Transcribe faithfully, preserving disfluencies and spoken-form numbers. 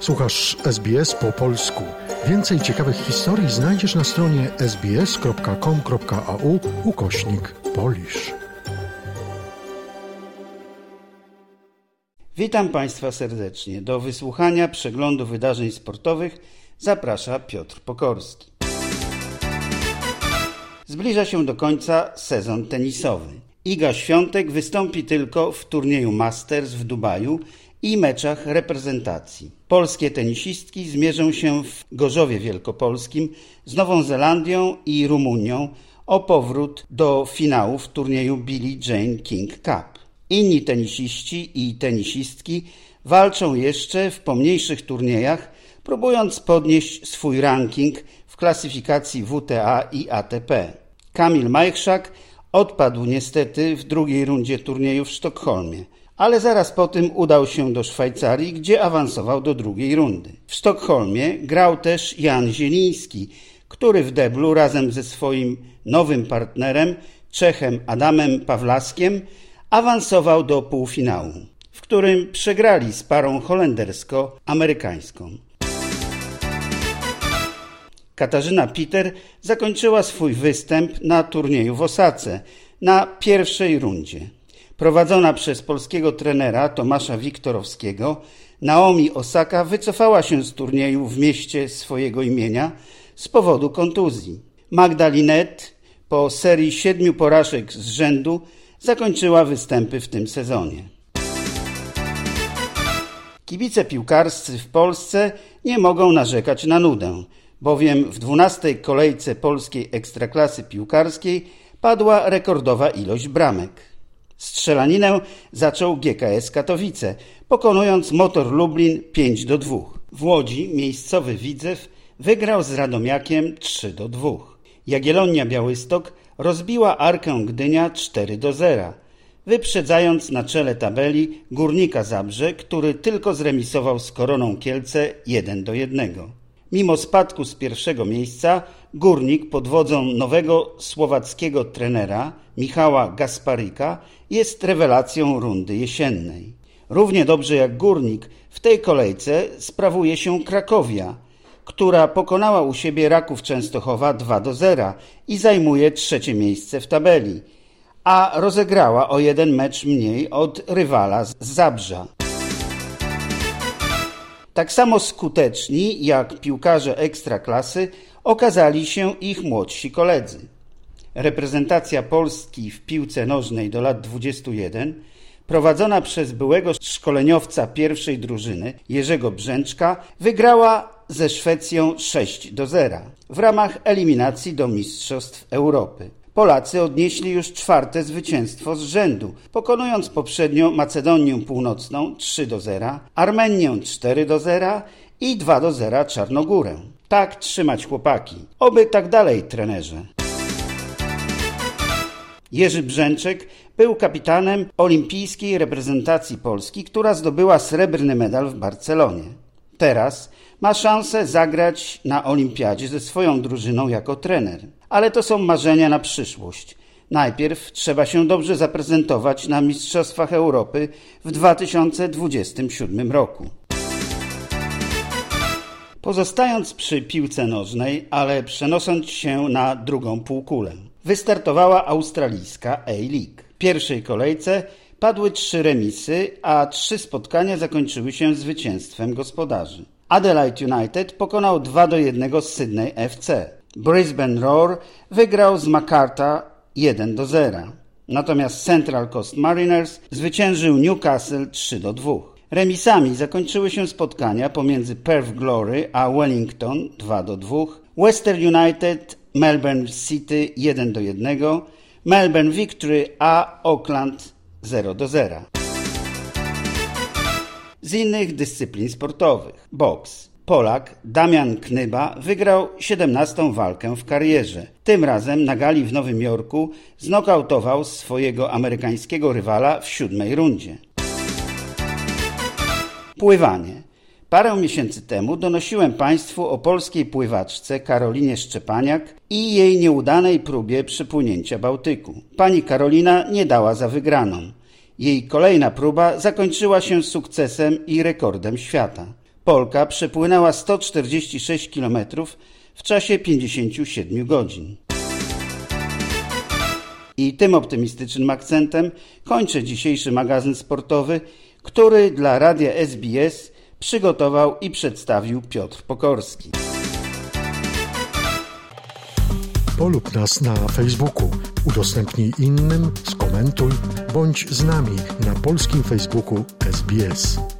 Słuchasz S B S po polsku. Więcej ciekawych historii znajdziesz na stronie sbs.com.au ukośnik Polish. Witam Państwa serdecznie. Do wysłuchania przeglądu wydarzeń sportowych zaprasza Piotr Pokorski. Zbliża się do końca sezon tenisowy. Iga Świątek wystąpi tylko w turnieju Masters w Dubaju i meczach reprezentacji. Polskie tenisistki zmierzą się w Gorzowie Wielkopolskim z Nową Zelandią i Rumunią o powrót do finałów turnieju Billie Jean King Cup. Inni tenisiści i tenisistki walczą jeszcze w pomniejszych turniejach, próbując podnieść swój ranking w klasyfikacji W T A i A T P. Kamil Majchrzak odpadł niestety w drugiej rundzie turnieju w Sztokholmie, ale zaraz po tym udał się do Szwajcarii, gdzie awansował do drugiej rundy. W Sztokholmie grał też Jan Zieliński, który w deblu razem ze swoim nowym partnerem, Czechem Adamem Pawlaskiem, awansował do półfinału, w którym przegrali z parą holendersko-amerykańską. Katarzyna Peter zakończyła swój występ na turnieju w Osace na pierwszej rundzie. Prowadzona przez polskiego trenera Tomasza Wiktorowskiego, Naomi Osaka wycofała się z turnieju w mieście swojego imienia z powodu kontuzji. Magda Linette po serii siedmiu porażek z rzędu zakończyła występy w tym sezonie. Kibice piłkarscy w Polsce nie mogą narzekać na nudę, bowiem w dwunastej kolejce polskiej ekstraklasy piłkarskiej padła rekordowa ilość bramek. Strzelaninę zaczął G K S Katowice, pokonując Motor Lublin pięć do dwóch. W Łodzi miejscowy Widzew wygrał z Radomiakiem trzy do dwóch. Jagiellonia Białystok rozbiła Arkę Gdynia cztery do zera, wyprzedzając na czele tabeli Górnika Zabrze, który tylko zremisował z Koroną Kielce jeden do jednego. Mimo spadku z pierwszego miejsca, Górnik pod wodzą nowego słowackiego trenera Michała Gasparyka jest rewelacją rundy jesiennej. Równie dobrze jak Górnik w tej kolejce sprawuje się Krakowia, która pokonała u siebie Raków Częstochowa dwa do zera i zajmuje trzecie miejsce w tabeli, a rozegrała o jeden mecz mniej od rywala z Zabrza. Tak samo skuteczni jak piłkarze ekstraklasy okazali się ich młodsi koledzy. Reprezentacja Polski w piłce nożnej do lat dwudziestu jeden, prowadzona przez byłego szkoleniowca pierwszej drużyny Jerzego Brzęczka, wygrała ze Szwecją sześć do zera w ramach eliminacji do Mistrzostw Europy. Polacy odnieśli już czwarte zwycięstwo z rzędu, pokonując poprzednio Macedonię Północną trzy do zera, Armenię cztery do zera i dwa do zera Czarnogórę. Tak trzymać chłopaki. Oby tak dalej, trenerze. Jerzy Brzęczek był kapitanem olimpijskiej reprezentacji Polski, która zdobyła srebrny medal w Barcelonie. Teraz ma szansę zagrać na olimpiadzie ze swoją drużyną jako trener. Ale to są marzenia na przyszłość. Najpierw trzeba się dobrze zaprezentować na Mistrzostwach Europy w dwa tysiące dwudziestym siódmym roku. Pozostając przy piłce nożnej, ale przenosząc się na drugą półkulę, wystartowała australijska A-League. W pierwszej kolejce padły trzy remisy, a trzy spotkania zakończyły się zwycięstwem gospodarzy. Adelaide United pokonał dwa do jednego z Sydney F C. Brisbane Roar wygrał z Macarthur jeden do zera. Natomiast Central Coast Mariners zwyciężył Newcastle trzy do dwóch. Remisami zakończyły się spotkania pomiędzy Perth Glory a Wellington dwa do dwóch, Western United Melbourne City jeden do jednego, Melbourne Victory a Auckland zero do zera. Z innych dyscyplin sportowych. Boks. Polak Damian Knyba wygrał siedemnastą walkę w karierze. Tym razem na gali w Nowym Jorku znokautował swojego amerykańskiego rywala w siódmej rundzie. Pływanie. Parę miesięcy temu donosiłem Państwu o polskiej pływaczce Karolinie Szczepaniak i jej nieudanej próbie przepłynięcia Bałtyku. Pani Karolina nie dała za wygraną. Jej kolejna próba zakończyła się sukcesem i rekordem świata. Polka przepłynęła sto czterdzieści sześć kilometrów w czasie pięćdziesięciu siedmiu godzin. I tym optymistycznym akcentem kończę dzisiejszy magazyn sportowy, który dla radia S B S przygotował i przedstawił Piotr Pokorski. Polub nas na Facebooku, udostępnij innym, skomentuj, bądź z nami na polskim Facebooku S B S.